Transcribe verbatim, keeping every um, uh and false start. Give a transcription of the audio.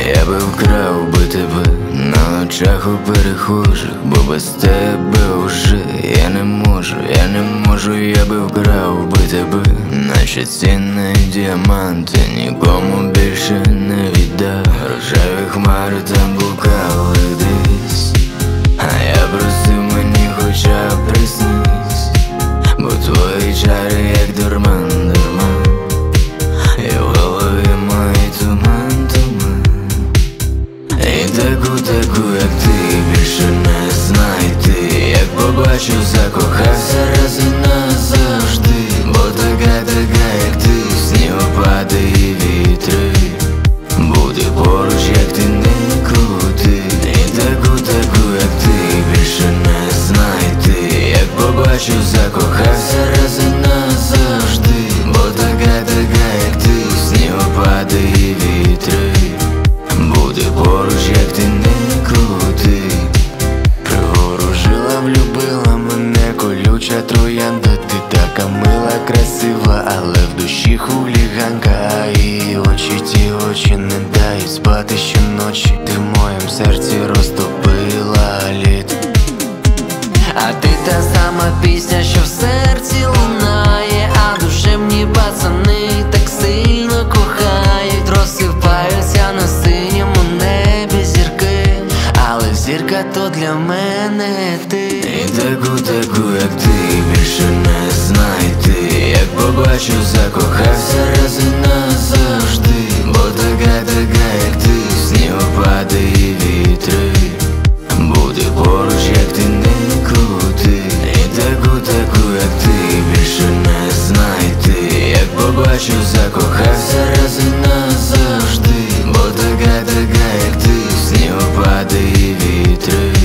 Я би вкрав би тебе на очах у перехожих, бо без тебе уже я не можу, я не можу, я би вкрав би тебе, наче цінний діамант, і нікому більше не віддав. Рожеві хмари там блукали десь, а я просив, мені хоча б приснись, бо твої чари як дурман, дурман, і в голові мої туман, туман. І таку, таку, як ти, більше не знайти. Як побачу, закохався раз і назавжди, бо така, така, як ти, снігопади і вітри, буде поруч, як ти не крути. І таку, таку, як ти, більше не знайти. Як побачу, закохався раз і назавжди, бо така, така, як ти, снігопади і вітри, буде поруч, як ти не крути. Приворожила, влюбила мене колюча троянда. Ти така мила, красива, але в душі хуліганка. І очі, ті очі не дають спати щоночі. Ти в моєму серці розтопила лід. А ти та сама пісня, що в серці лунає, а душевні пацани так сильно кохають. Розсипаються на синьому небі зірки, але зірка то для мене ти. І таку, таку, як ти, більше не знайти. Як побачу, закохався раз і назавжди, бо така, така, як ти, снігопади і вітри, буде поруч, як ти не крути. І таку, таку, як ти, більше не знайти. Як побачу, закохався раз і назавжди, бо така, така, як ти, снігопади і вітри,